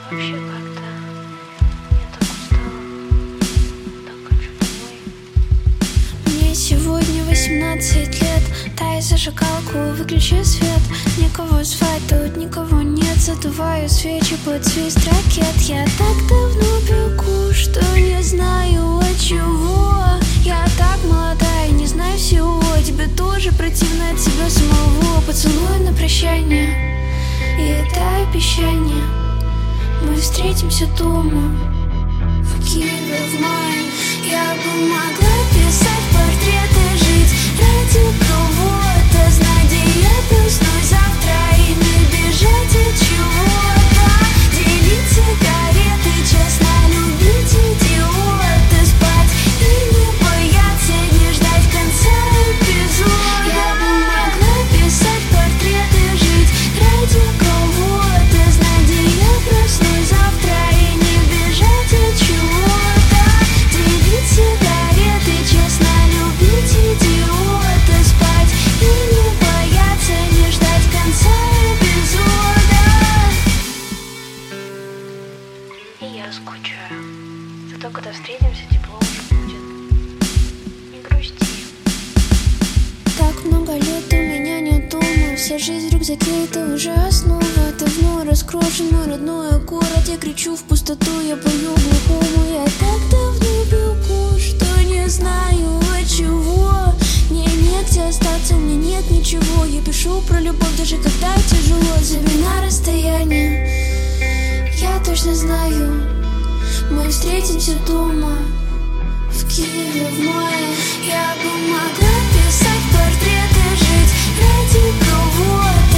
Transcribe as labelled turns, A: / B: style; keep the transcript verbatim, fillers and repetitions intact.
A: вообще как-то я так устала, так хочу домой.
B: Мне сегодня восемнадцать лет. Дай зажигалку, выключи свет. Никого звать, тут никого нет. Задуваю свечи под свист ракет. Я так давно пеку, что не знаю от чего. Я так молодая, не знаю всего. Тебе тоже противно от себя самого. Поцелуй на прощание, и это обещание. Мы встретимся дома в Киеве в мае. Я бы могла писать портреты, жить ради кого-то, знать, где я проснусь завтра и не бежать от чего-то. Делить сигареты, честно любить идиота, спать и не бояться, не ждать конца эпизода. Я бы могла писать портреты, жить ради кого-то, знать, где я проснусь завтра и не бежать от чего-то. Делить сигареты, честно любить идиота, спать и не бояться, не ждать конца эпизода.
A: И я скучаю. Зато когда встретимся, тепло уже будет. Не грусти.
B: Так много лет у меня нет дома. Вся жизнь в рюкзаке, это уже основа. Давно раскрошен мой родной город. Я кричу в пустоту, я пою глухому. Я так давно бегу, что не знаю от чего. Мне негде остаться, мне нет ничего. Я пишу про любовь, даже когда тяжело. Забей на расстояние, я точно знаю. Мы встретимся дома в Киеве в мае. Я бы могла писать портреты, жить ради кого-то,